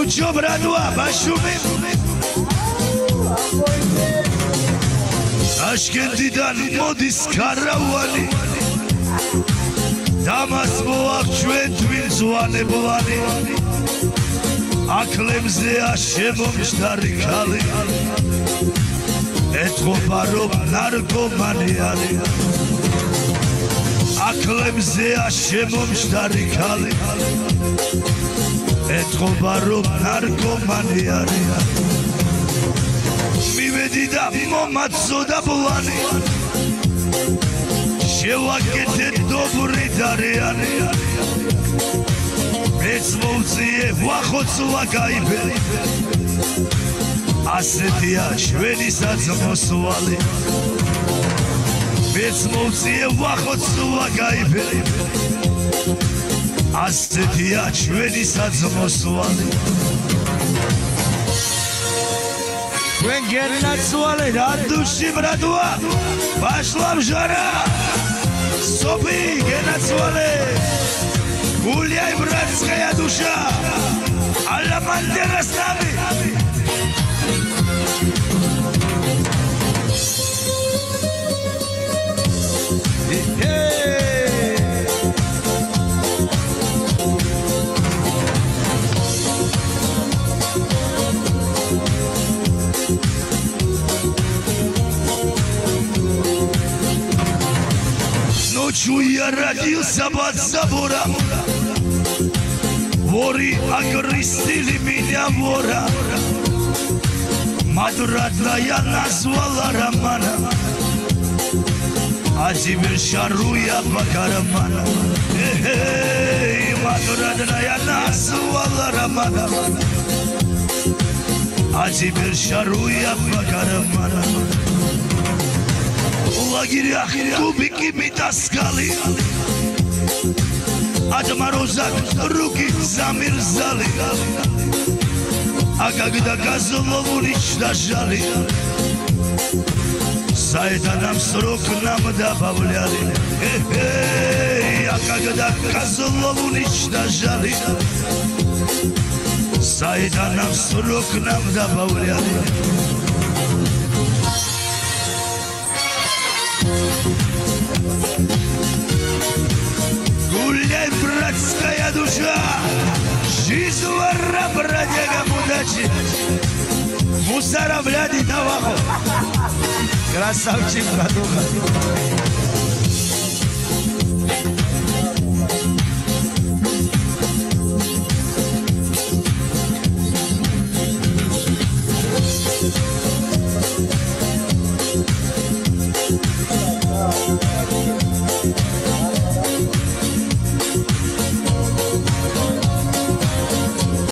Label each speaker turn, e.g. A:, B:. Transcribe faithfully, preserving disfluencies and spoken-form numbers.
A: Нучо, братва, башумим. Ташкентიდან მოდის კარავანი დამას მოახჩვენ თვინძვანებლანი აკლემზეა შემომჯდარი ქალი ეთყობა რომ ნარკომანი არის აკლემზეა შემომჯდარი ქალი ეთყობა რომ ნარკომანი არის მივედი და მომაწოდა ბლანი შევაკეთე დობრი დარიანი მეც მოვწიე ვახოცვა გაიფერი ასეთია ჩვენისაც მოსვალი მეც მოვწიე ვახოცვა გაიფერი ასეთია ჩვენისაც მოსვალი When getting that swallow, that douche, bratwa, Bashlam Jara, Sopi, get that swallow, Julia, bratskaya dusha, alla bandera stavi. Чуя родился под забором, воры окрестили меня вора. Мать родная назвала Романа, а теперь шаруя по карманам. Эй, мать родная назвала Романа, а теперь шаруя по карманам. В лагерях кубики таскали, от мороза руки замерзали, а когда козлов уничтожали, за это нам срок нам добавляли. Эй, а когда козлов уничтожали, за это нам срок нам добавляли. Гуляй, братская душа, жизнь вора, бродяга, мудачи, мусора, бляди, наваху. Красавчик, братуха.